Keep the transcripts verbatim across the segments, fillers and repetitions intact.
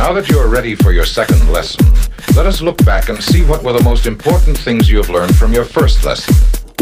Now that you are ready for your second lesson, let us look back and see what were the most important things you have learned from your first lesson.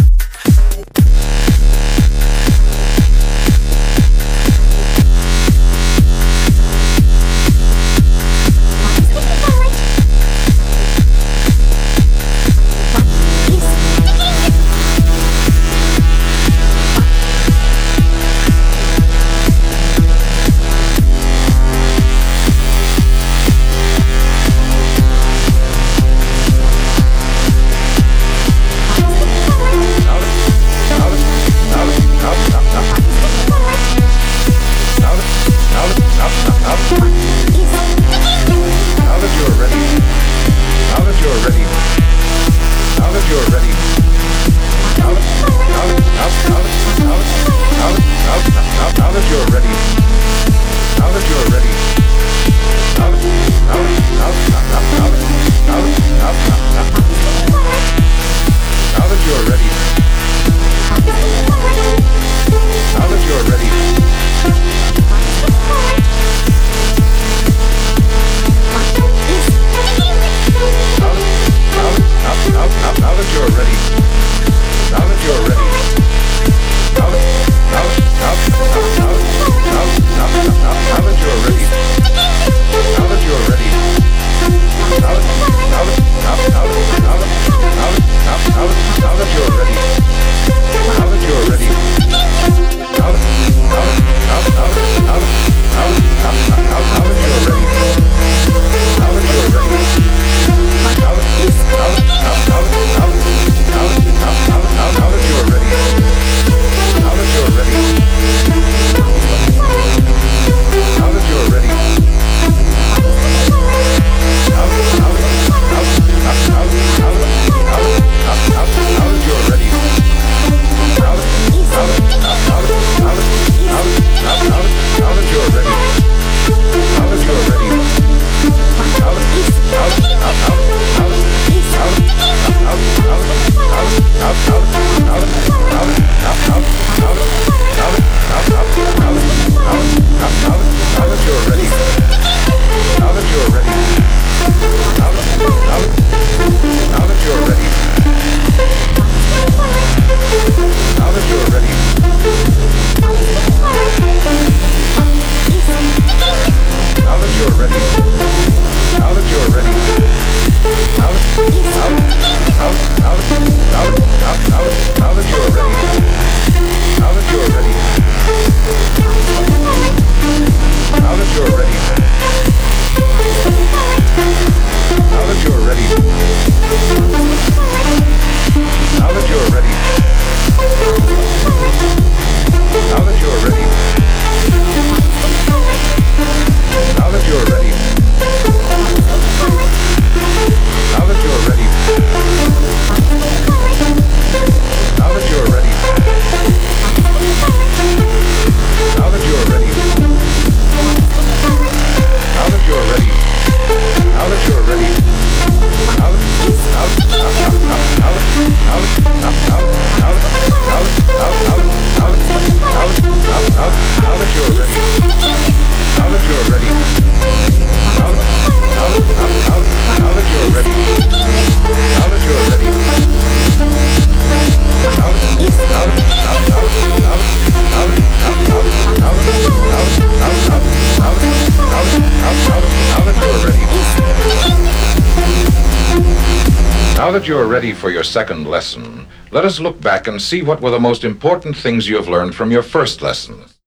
Now that you are ready for your second lesson, let us look back and see what were the most important things you have learned from your first lesson.